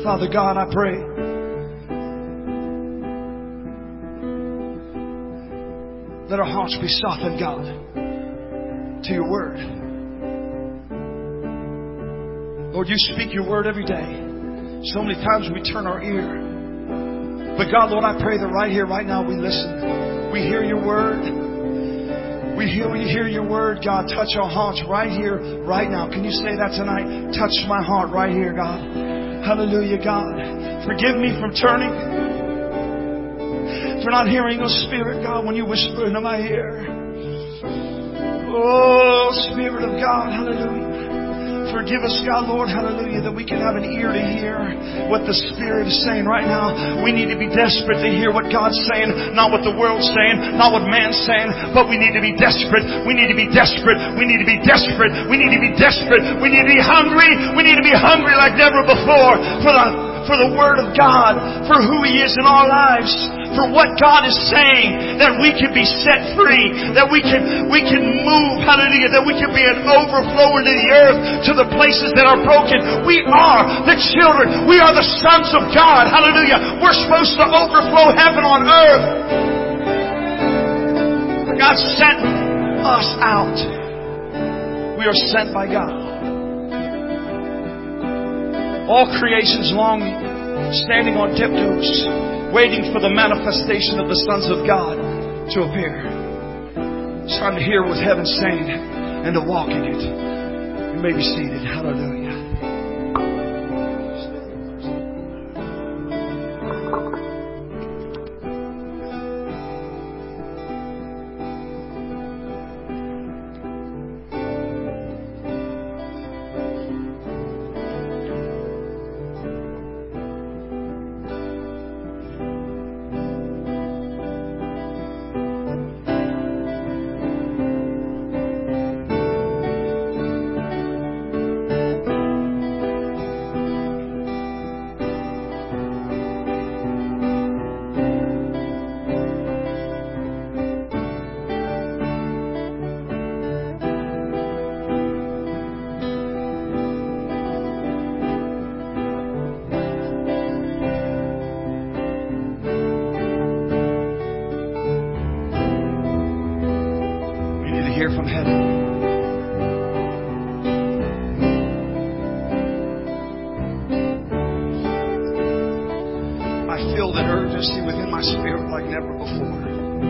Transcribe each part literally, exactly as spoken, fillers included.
Father God, I pray let our hearts be softened, God, to your word. Lord, you speak your word every day. So many times we turn our ear. But God, Lord, I pray that right here, right now, we listen. We hear your word. We hear, we hear your word, God. Touch our hearts right here, right now. Can you say that tonight? Touch my heart right here, God. Hallelujah, God. Forgive me from turning, for not hearing your spirit, God, when you whisper into my ear. Oh, Spirit of God, hallelujah. Forgive us, God, Lord, hallelujah, that we can have an ear to hear what the Spirit is saying right now. We need to be desperate to hear what God's saying, not what the world's saying, not what man's saying, but we need to be desperate. We need to be desperate. We need to be desperate. We need to be desperate. We need to be hungry. We need to be hungry like never before for the for the Word of God, for who He is in our lives, for what God is saying, that we can be set free, that we can we can move, hallelujah, that we can be an overflow into the earth to the places that are broken. We are the children. We are the sons of God. Hallelujah. We're supposed to overflow heaven on earth. God sent us out. We are sent by God. All creation's longing, standing on tiptoes, waiting for the manifestation of the sons of God to appear. It's time to hear what heaven's saying and to walk in it. You may be seated. Hallelujah. From heaven. I feel that urgency within my spirit like never before.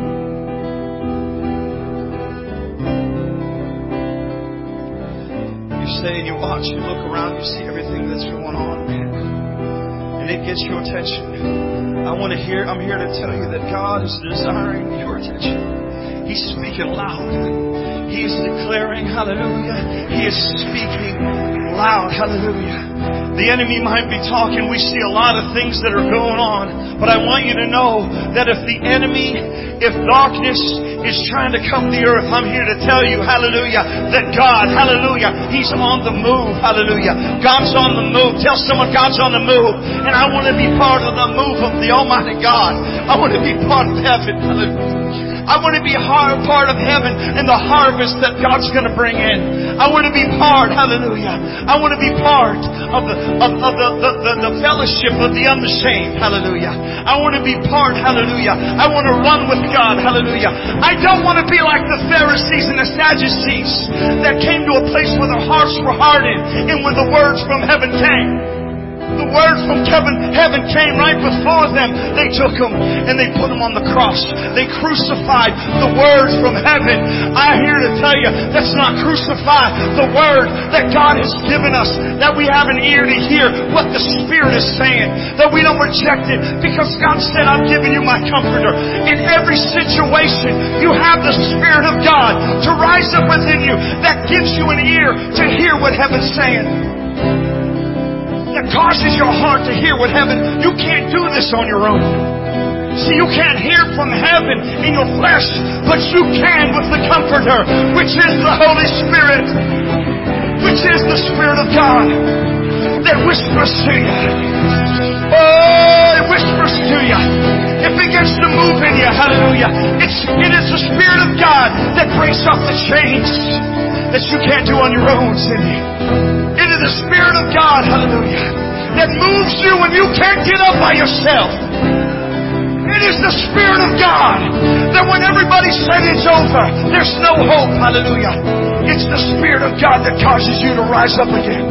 You stay and you watch, you look around, you see everything that's going on, man, and it gets your attention. I want to hear, I'm here to tell you that God is desiring your attention. He's speaking loud. He is declaring, hallelujah. He is speaking loud, hallelujah. The enemy might be talking. We see a lot of things that are going on. But I want you to know that if the enemy, if darkness is trying to come to the earth, I'm here to tell you, hallelujah, that God, hallelujah, He's on the move, hallelujah. God's on the move. Tell someone God's on the move. And I want to be part of the move of the Almighty God. I want to be part of heaven, hallelujah. I want to be a part of heaven and the harvest that God's going to bring in. I want to be part, hallelujah. I want to be part of the of, of the, the, the, the fellowship of the unashamed, hallelujah. I want to be part, hallelujah. I want to run with God, hallelujah. I don't want to be like the Pharisees and the Sadducees that came to a place where their hearts were hardened and when the words from heaven came. The word from heaven came right before them. They took them and they put them on the cross. They crucified the word from heaven. I'm here to tell you, let's not crucify the word that God has given us. That we have an ear to hear what the Spirit is saying. That we don't reject it. Because God said, I've given you my comforter. In every situation, you have the Spirit of God to rise up within you. That gives you an ear to hear what heaven's saying. That causes your heart to hear what heaven. You can't do this on your own. See, you can't hear from heaven in your flesh, but you can with the Comforter, which is the Holy Spirit, which is the Spirit of God that whispers to you. Oh, it whispers to you. It begins to move in you. Hallelujah. It's, it is the Spirit of God that breaks off the chains that you can't do on your own, Cindy. It is the Spirit of God, hallelujah, that moves you when You can't get up by yourself. It is the Spirit of God that when everybody said it's over, there's no hope. Hallelujah. It's the Spirit of God that causes you to rise up again.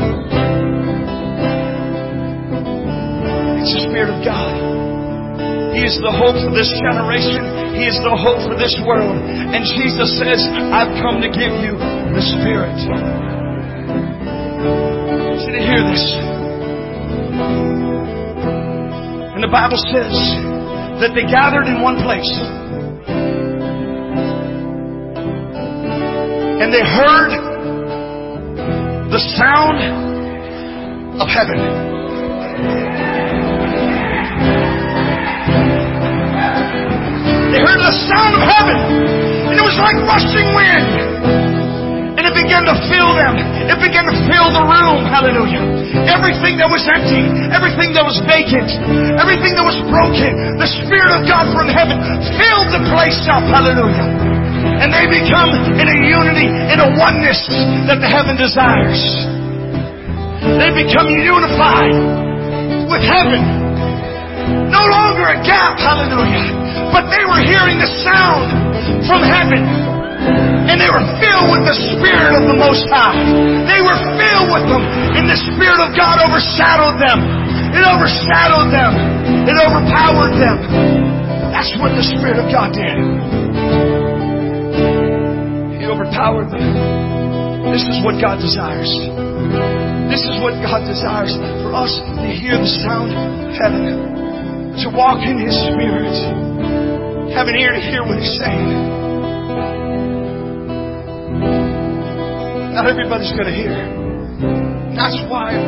It's the Spirit of God. He is the hope for this generation. He is the hope for this world. And Jesus says, I've come to give you the Spirit. I want you to hear this. And the Bible says that they gathered in one place. And they heard the sound of heaven. They heard the sound of heaven. And it was like rushing wind. And it began to fill them. It began to fill the room. Hallelujah. Everything that was empty, everything that was vacant, everything that was broken, the Spirit of God from heaven filled the place up. Hallelujah. And they become in a unity, in a oneness that the heaven desires. They become unified with heaven. No longer a gap. Hallelujah. But they were hearing the sound from heaven. And they were filled with the Spirit of the Most High. They were filled with them. And the Spirit of God overshadowed them. It overshadowed them. It overpowered them. That's what the Spirit of God did. He overpowered them. This is what God desires. This is what God desires. For us to hear the sound of heaven. To walk in His Spirit. Have an ear to hear what He's saying. Not everybody's going to hear. That's why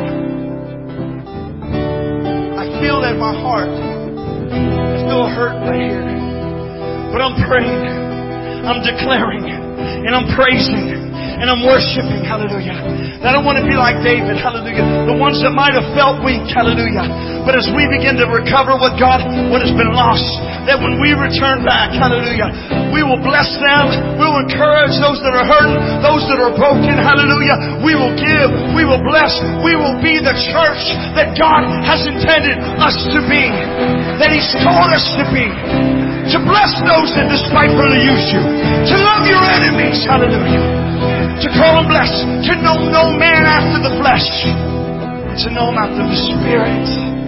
I feel that in my heart. I feel hurt right here. But I'm praying. I'm declaring. And I'm praising. And I'm worshiping. Hallelujah. I don't want to be like David. Hallelujah. The ones that might have felt weak. Hallelujah. But as we begin to recover what God, what has been lost, that when we return back, hallelujah, we will bless them. We will encourage those that are hurting, those that are broken. Hallelujah. We will give. We will bless. We will be the church that God has intended us to be. That He's called us to be. To bless those that despitefully use you. To love your enemies. Hallelujah. To call them blessed. To know no man after the flesh. To know Him after the Spirit.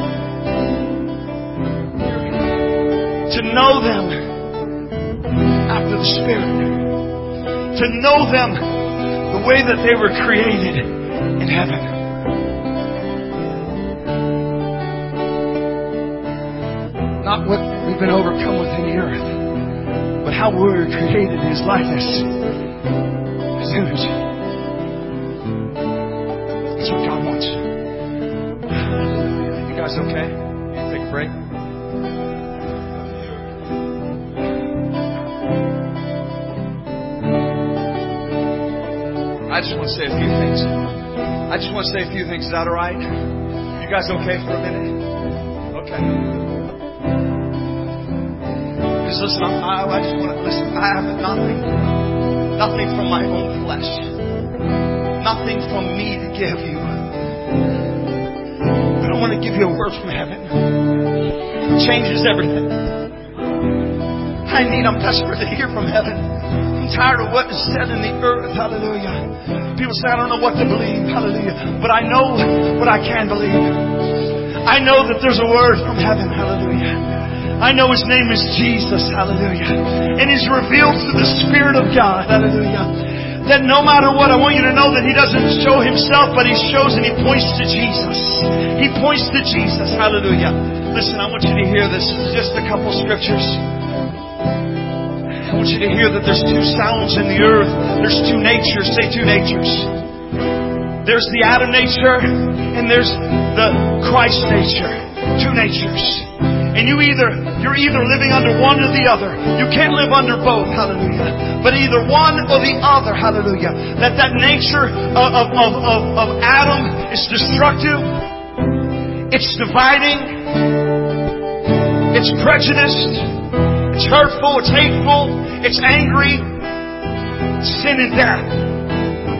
To know them after the Spirit. To know them the way that they were created in heaven. Not what we've been overcome with in the earth, but how we were created in His likeness, His image. That's what God wants. You guys okay? Take a break. I just want to say a few things. I just want to say a few things. Is that all right? You guys okay for a minute? Okay. Because listen, I, I just want to listen. I have nothing, nothing from my own flesh, nothing from me to give you. But I want to give you a word from heaven. It changes everything. I need. I'm desperate to hear from heaven. I'm tired of what is said in the earth. Hallelujah. People say, I don't know what to believe. Hallelujah. But I know what I can believe. I know that there's a word from heaven. Hallelujah. I know His name is Jesus. Hallelujah. And He's revealed through the Spirit of God. Hallelujah. That no matter what, I want you to know that He doesn't show Himself, but He shows and He points to Jesus. He points to Jesus. Hallelujah. Listen, I want you to hear this. Just a couple scriptures. I want you to hear that there's two sounds in the earth. There's two natures. Say two natures. There's the Adam nature and there's the Christ nature. Two natures. And you either, you're either living under one or the other. You can't live under both. Hallelujah. But either one or the other. Hallelujah. That that nature of, of, of, of, of Adam is destructive. It's dividing. It's prejudiced. It's hurtful, it's hateful, it's angry, it's sin and death.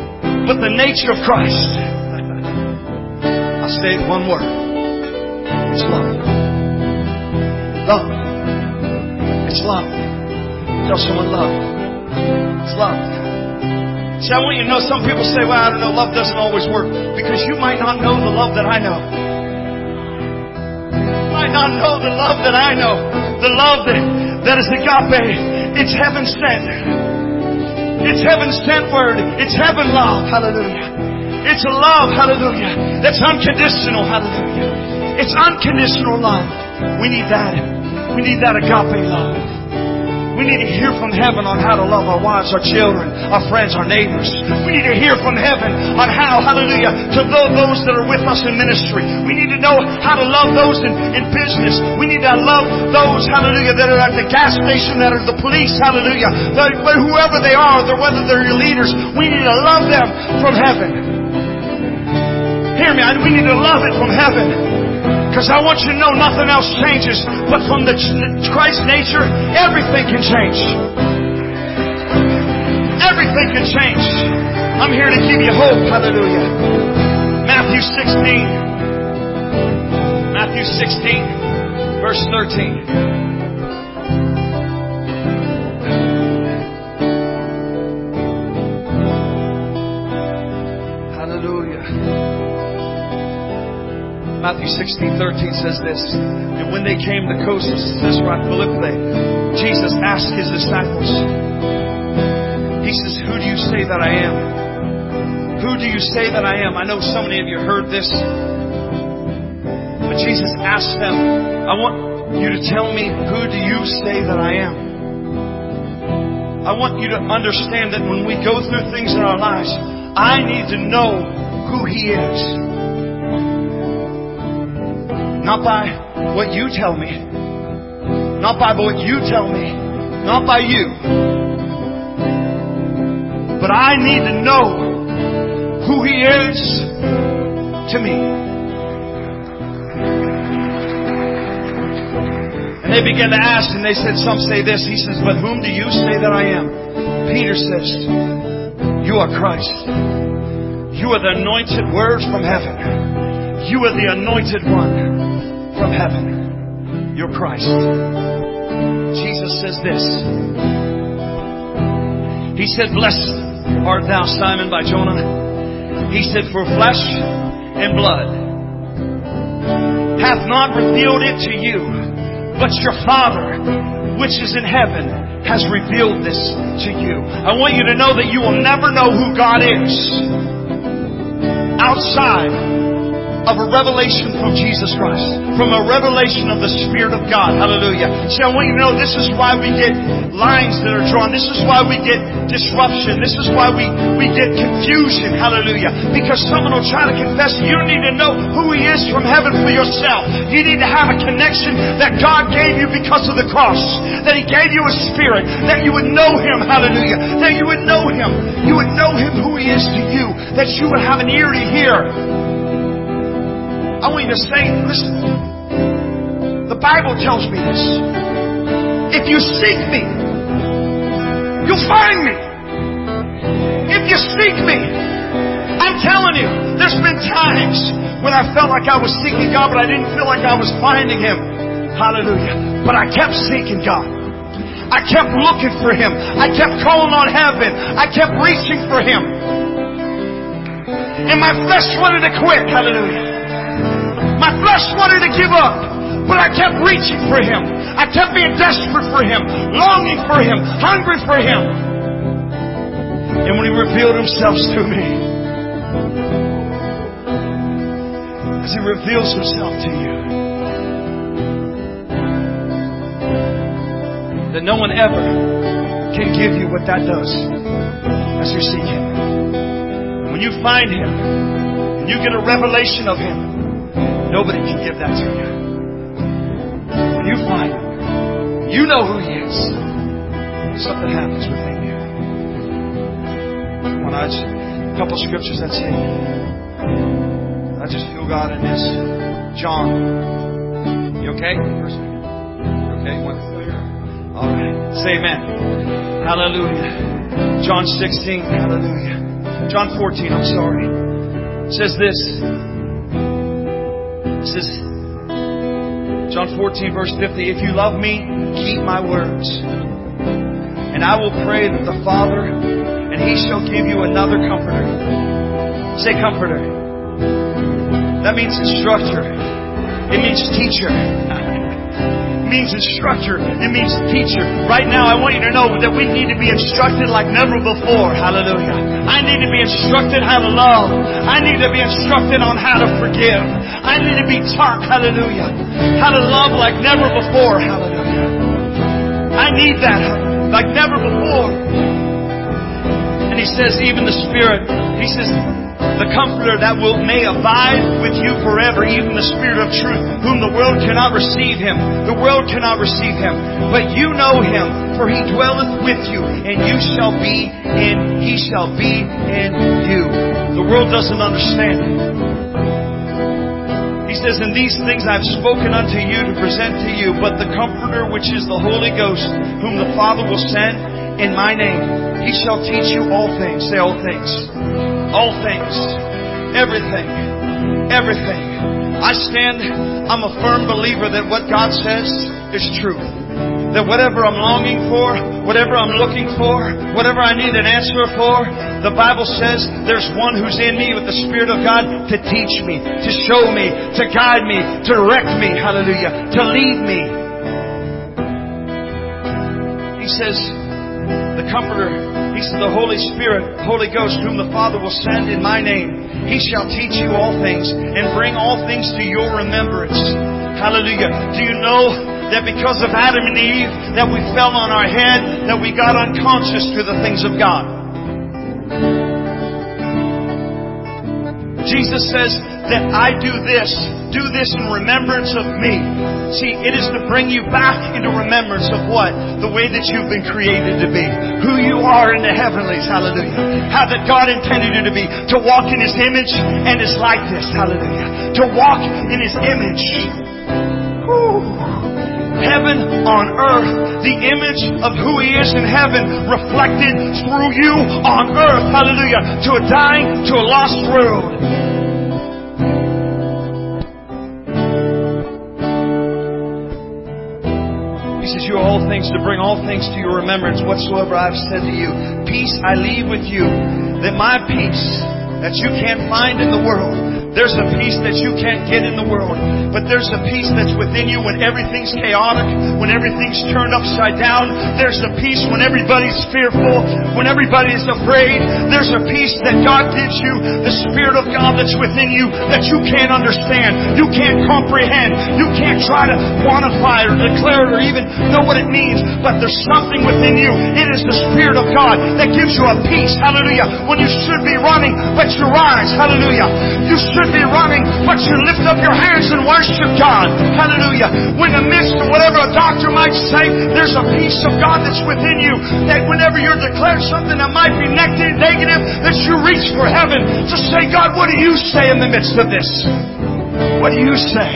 But the nature of Christ, I'll say it one word. It's love. Love. It's love. Tell someone love. It's love. See, I want you to know, some people say, well, I don't know, love doesn't always work. Because you might not know the love that I know. You might not know the love that I know. The love that, that is agape. It's heaven sent. It's heaven sent word. It's heaven love. Hallelujah. It's a love, hallelujah, that's unconditional, hallelujah. It's unconditional love. We need that. We need that agape love. We need to hear from heaven on how to love our wives, our children, our friends, our neighbors. We need to hear from heaven on how, hallelujah, to love those that are with us in ministry. We need to know how to love those in, in business. We need to love those, hallelujah, that are at the gas station, that are the police, hallelujah, that, whoever they are, whether they're your leaders. We need to love them from heaven. Hear me, we need to love it from heaven. Because I want you to know nothing else changes. But from the Christ nature, everything can change. Everything can change. I'm here to give you hope. Hallelujah. Matthew sixteen. Matthew sixteen, verse thirteen. Matthew sixteen thirteen says this. And when they came to Costas, Caesarea Philippi, Jesus asked his disciples, He says, who do you say that I am? Who do you say that I am? I know so many of you heard this. But Jesus asked them, I want you to tell me, who do you say that I am? I want you to understand that when we go through things in our lives, I need to know who He is. Not by what you tell me. Not by what you tell me. Not by you. But I need to know who He is to me. And they began to ask, and they said, some say this. He says, but whom do you say that I am? Peter says, you are Christ. You are the anointed word from heaven. You are the anointed one from heaven. You're Christ. Jesus says this. He said, blessed art thou, Simon by Jonah. He said, for flesh and blood hath not revealed it to you, but your Father which is in heaven has revealed this to you. I want you to know that you will never know who God is outside of a revelation from Jesus Christ, from a revelation of the Spirit of God. Hallelujah. See, I want you to know this is why we get lines that are drawn. This is why we get disruption. This is why we, we get confusion. Hallelujah. Because someone will try to confess. You need to know who He is from heaven for yourself. You need to have a connection that God gave you because of the cross. That He gave you a spirit. That you would know Him. Hallelujah. That you would know Him. You would know Him who He is to you. That you would have an ear to hear. I want you to say, listen, the Bible tells me this. If you seek me, you'll find me. If you seek me, I'm telling you, there's been times when I felt like I was seeking God, but I didn't feel like I was finding Him. Hallelujah. But I kept seeking God. I kept looking for Him. I kept calling on heaven. I kept reaching for Him. And my flesh wanted to quit. Hallelujah. My flesh wanted to give up, but I kept reaching for Him. I kept being desperate for Him, longing for Him, hungry for Him. And when He revealed Himself to me, as He reveals Himself to you, that no one ever can give you what that does as you're seeking. When you find Him, and you get a revelation of Him, nobody can give that to you. When you find Him, you know who He is. Something happens within you. When I just, a couple scriptures that say, I just feel God in this. John, you okay? You okay? All right. Say amen. Hallelujah. John sixteen. Hallelujah. John fourteen. I'm sorry. It says this. It says, John fourteen, verse fifty. If you love me, keep my words. And I will pray that the Father, and He shall give you another comforter. Say comforter. That means instructor. It means teacher. It means instructor. It means teacher. Right now, I want you to know that we need to be instructed like never before. Hallelujah. I need to be instructed how to love. I need to be instructed on how to forgive. I need to be taught, hallelujah, how to love like never before. Hallelujah. I need that like never before. And He says, even the Spirit, He says, the Comforter that will may abide with you forever, even the Spirit of truth, whom the world cannot receive Him. The world cannot receive Him. But you know Him, for He dwelleth with you, and you shall be in, He shall be in you. The world doesn't understand it. He says, and these things I have spoken unto you to present to you, but the Comforter, which is the Holy Ghost, whom the Father will send in my name, He shall teach you all things. Say all things. All things. Everything. Everything. I stand, I'm a firm believer that what God says is truth. That whatever I'm longing for, whatever I'm looking for, whatever I need an answer for, the Bible says there's one who's in me with the Spirit of God to teach me, to show me, to guide me, to direct me, hallelujah, to lead me. He says, the Comforter, He says, the Holy Spirit, Holy Ghost, whom the Father will send in my name, He shall teach you all things and bring all things to your remembrance. Hallelujah. Do you know that because of Adam and Eve, that we fell on our head, that we got unconscious to the things of God? Jesus says that I do this, do this in remembrance of me. See, it is to bring you back into remembrance of what? The way that you've been created to be. Who you are in the heavenlies, hallelujah. How that God intended you to be. To walk in His image and His likeness, hallelujah. To walk in His image. Whew. Heaven on earth, the image of who He is in heaven reflected through you on earth, hallelujah, to a dying, to a lost world. He says, you are all things to bring all things to your remembrance whatsoever I have said to you. Peace I leave with you, that my peace that you can't find in the world. There's a peace that you can't get in the world. But there's a peace that's within you when everything's chaotic, when everything's turned upside down. There's a peace when everybody's fearful, when everybody is afraid. There's a peace that God gives you, the Spirit of God that's within you that you can't understand, you can't comprehend, you can't try to quantify it or declare it or even know what it means. But there's something within you. It is the Spirit of God that gives you a peace, hallelujah, when you should be running, but you rise, hallelujah. You should be running, but you lift up your hands and worship God. Hallelujah. When in the midst of whatever a doctor might say, there's a peace of God that's within you, that whenever you're declared something that might be negative, negative, that you reach for heaven to say, God, what do you say in the midst of this? What do you say?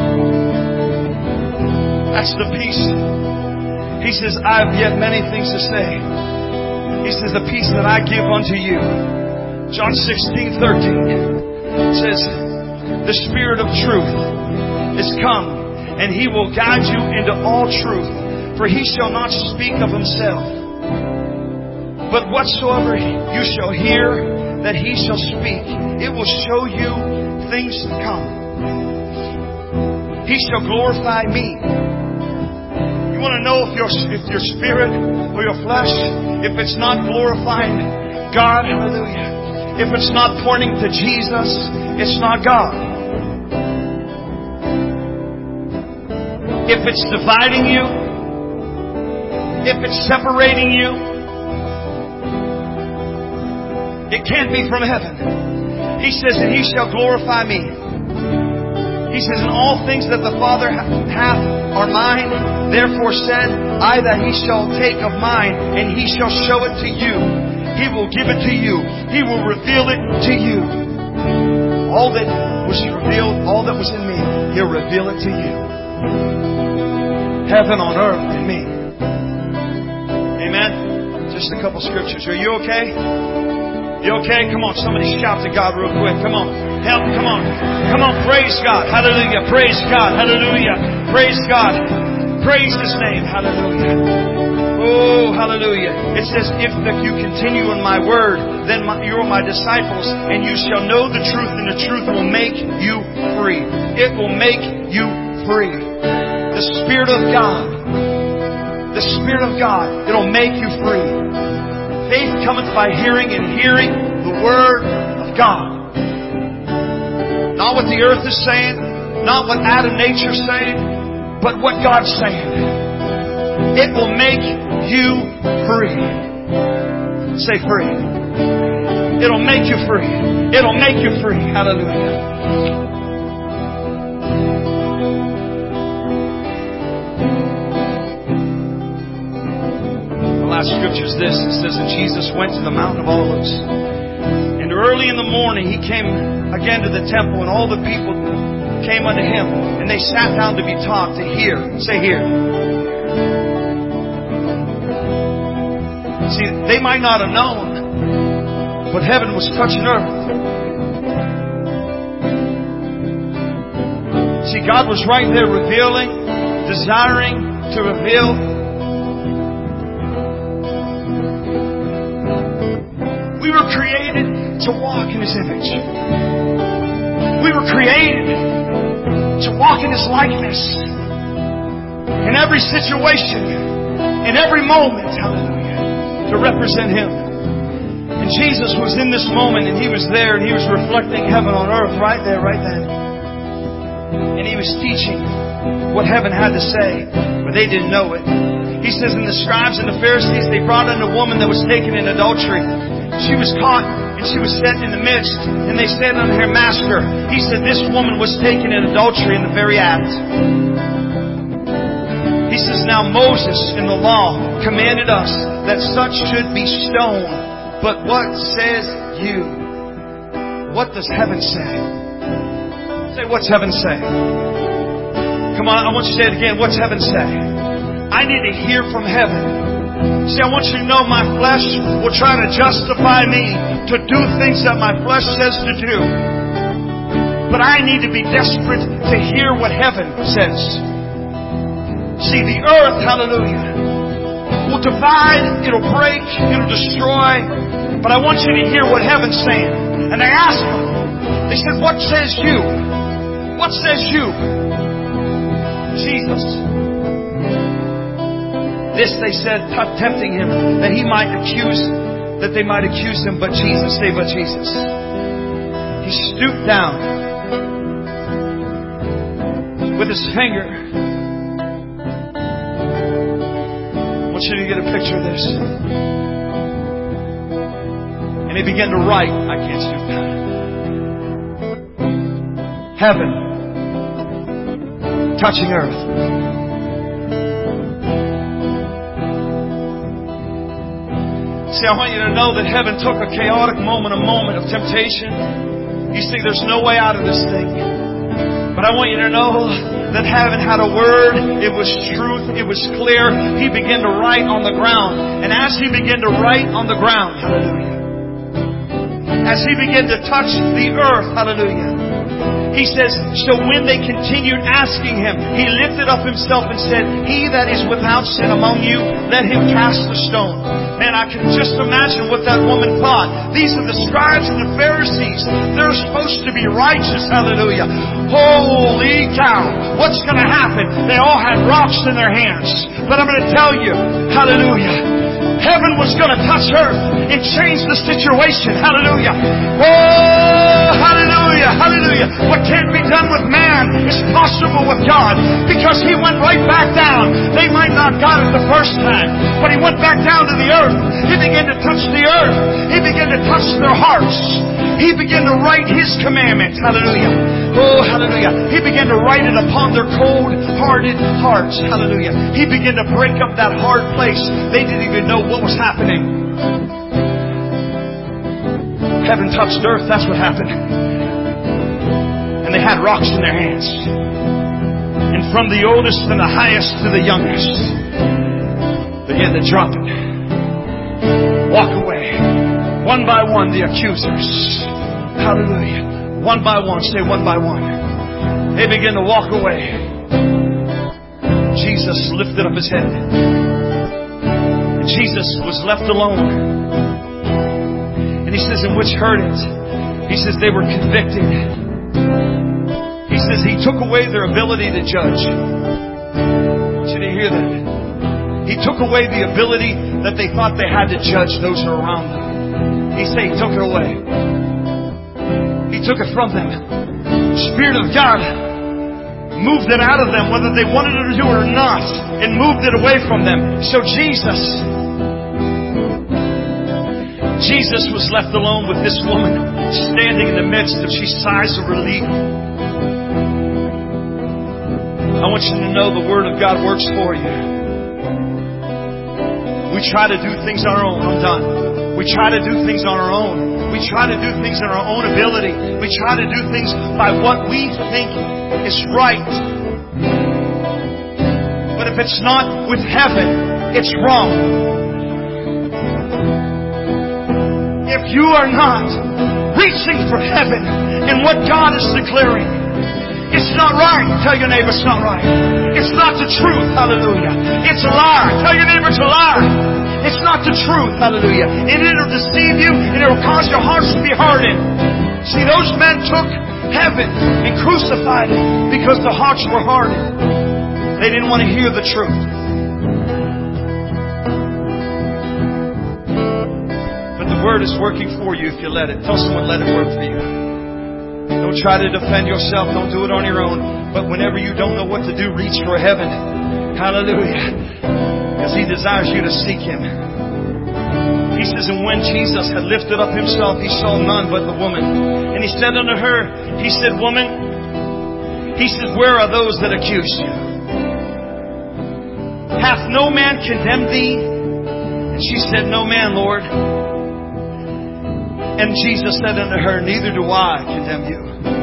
That's the peace. He says, I have yet many things to say. He says, the peace that I give unto you. John sixteen thirteen. It says, the Spirit of truth is come, and He will guide you into all truth. For He shall not speak of Himself, but whatsoever you shall hear that He shall speak, it will show you things to come. He shall glorify me. You want to know if your, if your spirit or your flesh, if it's not glorifying God, hallelujah. If it's not pointing to Jesus, it's not God. If it's dividing you, if it's separating you, it can't be from heaven. He says, and He shall glorify me. He says, and all things that the Father hath are mine. Therefore said I that He shall take of mine, and He shall show it to you. He will give it to you. He will reveal it to you. All that was revealed, all that was in me, He'll reveal it to you. Heaven on earth in me. Amen. Just a couple scriptures. Are you okay? You okay? Come on, somebody shout to God real quick. Come on. Help, come on. Come on, praise God. Hallelujah. Praise God. Hallelujah. Praise God. Praise His name. Hallelujah. Oh, hallelujah. It says, if you continue in my word, then my, you are my disciples, and you shall know the truth, and the truth will make you free. It will make you free. The Spirit of God. The Spirit of God. It'll make you free. Faith cometh by hearing, and hearing the Word of God. Not what the earth is saying, not what Adam nature's saying, but what God's saying. It will make you free. Say free. It'll make you free. It'll make you free. Hallelujah. Last scripture is this. It says that Jesus went to the Mount of Olives, and early in the morning He came again to the temple, and all the people came unto Him, and they sat down to be taught, to hear. Say hear. See, they might not have known, but heaven was touching earth. See, God was right there revealing, desiring to reveal. We were created to walk in His image. We were created to walk in His likeness. In every situation, in every moment, hallelujah, to represent Him. And Jesus was in this moment, and He was there, and He was reflecting heaven on earth right there, right then. And He was teaching what heaven had to say, but they didn't know it. He says, and the scribes and the Pharisees, they brought in a woman that was taken in adultery. She was caught and she was set in the midst. And they said unto her, Master, he said, this woman was taken in adultery in the very act. He says, now Moses in the law commanded us that such should be stoned. But what says you? What does heaven say? Say, what's heaven say? Come on, I want you to say it again. What's heaven say? I need to hear from heaven. See, I want you to know my flesh will try to justify me to do things that my flesh says to do. But I need to be desperate to hear what heaven says. See, the earth, hallelujah, will divide, it'll break, it'll destroy. But I want you to hear what heaven's saying. And they asked them, they said, what says you? What says you? Jesus. This they said, tempting Him, that He might accuse, that they might accuse Him. But Jesus, say, but Jesus. He stooped down with His finger. I want you to get a picture of this. And He began to write. I can't stoop down. Heaven touching earth. See, I want you to know that heaven took a chaotic moment, a moment of temptation. You see, there's no way out of this thing. But I want you to know that heaven had a word. It was truth. It was clear. He began to write on the ground. And as He began to write on the ground, hallelujah, as He began to touch the earth, hallelujah, He says, so when they continued asking Him, He lifted up Himself and said, he that is without sin among you, let him cast the stone. Man, I can just imagine what that woman thought. These are the scribes and the Pharisees. They're supposed to be righteous, hallelujah. Holy cow, what's going to happen? They all had rocks in their hands. But I'm going to tell you, hallelujah, heaven was going to touch earth and change the situation. Hallelujah. Oh, hallelujah. Hallelujah. What can't be done with man is possible with God, because He went right back down. They might not got it the first time, but He went back down to the earth. He began to touch the earth. He began to touch their hearts. He began to write His commandments. Hallelujah. Oh, hallelujah. He began to write it upon their cold-hearted hearts. Hallelujah. He began to break up that hard place. They didn't even know what was happening. Heaven touched earth. That's what happened. And they had rocks in their hands. And from the oldest and the highest to the youngest, began to drop it. Walk away. One by one, the accusers. Hallelujah. One by one. Say one by one. They begin to walk away. Jesus lifted up his head. And Jesus was left alone. And he says, and which heard it? He says they were convicted. He says he took away their ability to judge. I want you to hear that. He took away the ability that they thought they had to judge those who are around them. He said he took it away. He took it from them. The Spirit of God moved it out of them, whether they wanted to do it or not, and moved it away from them. So Jesus, Jesus was left alone with this woman standing in the midst of, she sighs of relief. I want you to know the Word of God works for you. We try to do things on our own. I'm done. We try to do things on our own. We try to do things in our own ability. We try to do things by what we think is right. But if it's not with heaven, it's wrong. If you are not reaching for heaven and what God is declaring, it's not right. Tell your neighbor it's not right. It's not the truth. Hallelujah. It's a lie. Tell your neighbor it's a lie. It's not the truth. Hallelujah. And it'll deceive you and it'll cause your hearts to be hardened. See, those men took heaven and crucified it because the hearts were hardened. They didn't want to hear the truth. But the Word is working for you if you let it. Tell someone, let it work for you. Don't try to defend yourself. Don't do it on your own. But whenever you don't know what to do, reach for heaven. Hallelujah. Because He desires you to seek Him. He says, and when Jesus had lifted up Himself, He saw none but the woman. And He said unto her, He said, woman, He said, where are those that accused you? Hath no man condemned thee? And she said, no man, Lord. And Jesus said unto her, neither do I condemn you.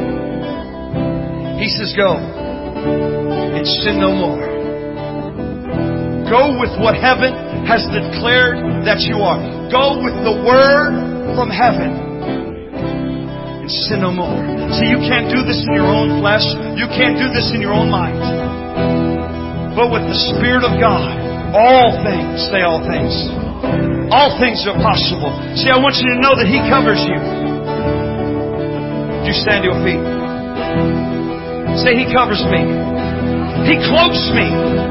He says, go and sin no more. Go with what heaven has declared that you are. Go with the word from heaven and sin no more. See, you can't do this in your own flesh. You can't do this in your own mind. But with the Spirit of God, all things, say all things. All things are possible. See, I want you to know that He covers you. Would you stand to your feet? Say, He covers me. He cloaks me.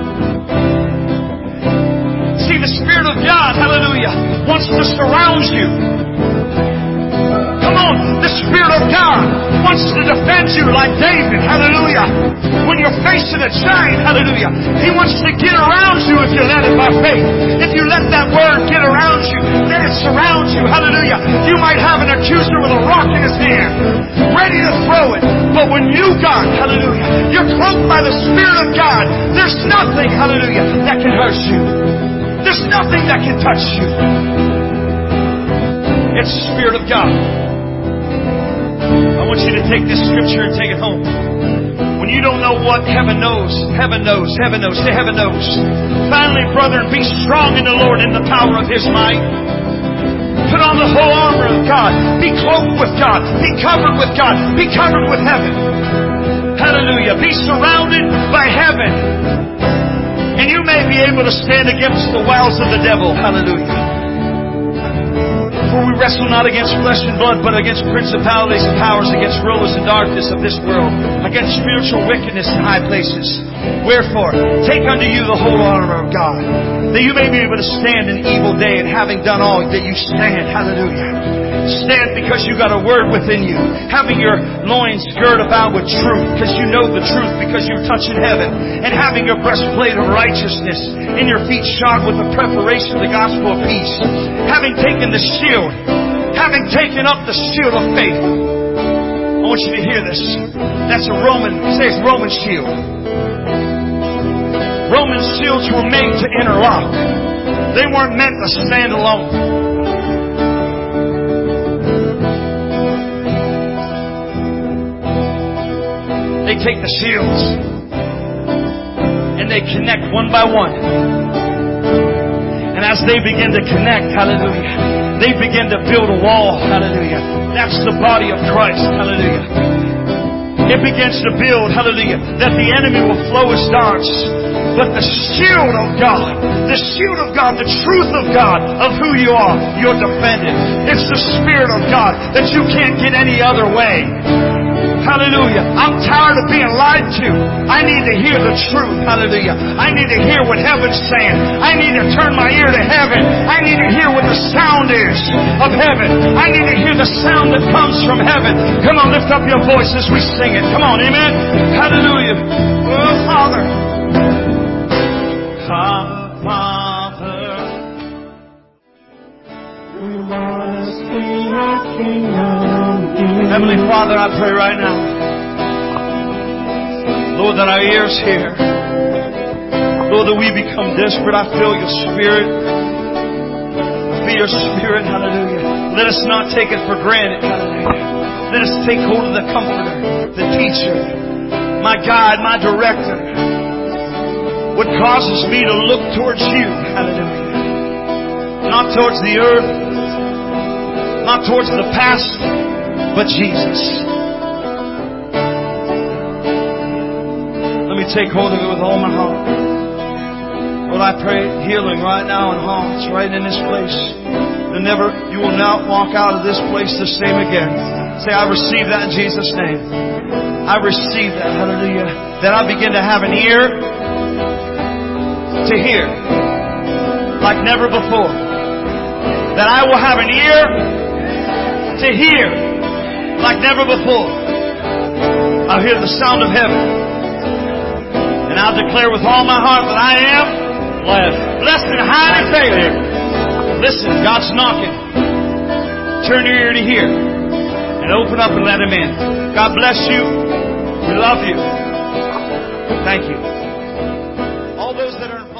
See, the Spirit of God, hallelujah, wants to surround you. Come on, the Spirit of God wants to defend you like David, hallelujah. When you're facing a giant, hallelujah, He wants to get around you if you let it by faith. If you let that word get around you, let it surround you, hallelujah. You might have an accuser with a rock in his hand, ready to throw it. But when you, God, hallelujah, you're cloaked by the Spirit of God, there's nothing, hallelujah, that can hurt you. There's nothing that can touch you. It's the Spirit of God. I want you to take this scripture and take it home. When you don't know what heaven knows, heaven knows, heaven knows, say heaven knows. Finally, brethren, be strong in the Lord and the power of His might. Put on the whole armor of God. Be clothed with God. Be covered with God. Be covered with heaven. Hallelujah. Be surrounded by heaven. And you may be able to stand against the wiles of the devil. Hallelujah. For we wrestle not against flesh and blood, but against principalities and powers, against rulers and darkness of this world, against spiritual wickedness in high places. Wherefore, take unto you the whole armor of God, that you may be able to stand in evil day, and having done all, that you stand. Hallelujah. Stand because you got a word within you. Having your loins girt about with truth, because you know the truth, because you're touching heaven. And having your breastplate of righteousness, and your feet shod with the preparation of the gospel of peace. Having taken the shield, having taken up the shield of faith. I want you to hear this. That's a Roman, say it's Roman shield. Roman shields were made to interlock. They weren't meant to stand alone. They take the shields and they connect one by one. And as they begin to connect, hallelujah, they begin to build a wall, hallelujah. That's the body of Christ, hallelujah. It begins to build, hallelujah, that the enemy will flow his darts. but the shield of God, the shield of God, the truth of God, of who you are, you're defended. It's the Spirit of God that you can't get any other way. Hallelujah. I'm tired of being lied to. I need to hear the truth. Hallelujah. I need to hear what heaven's saying. I need to turn my ear to heaven. I need to hear what the sound is of heaven. I need to hear the sound that comes from heaven. Come on, lift up your voice as we sing it. Come on, amen. Hallelujah. Oh, Father. Father. We want to see your kingdom. Heavenly Father, I pray right now, Lord, that our ears hear. Lord, that we become desperate. I feel your Spirit. I feel your Spirit. Hallelujah. Let us not take it for granted. Hallelujah. Let us take hold of the Comforter, the Teacher, my guide, my director. What causes me to look towards you. Hallelujah. Not towards the earth, not towards the past, but Jesus. Let me take hold of it with all my heart. Lord, I pray healing right now in hearts, right in this place. And never, you will not walk out of this place the same again. Say, I receive that in Jesus' name. I receive that, hallelujah. That I begin to have an ear to hear like never before. That I will have an ear to hear like never before. I'll hear the sound of heaven. And I'll declare with all my heart that I am blessed. Blessed and highly favored. Listen, God's knocking. Turn your ear to hear. And open up and let Him in. God bless you. We love you. Thank you. All those that are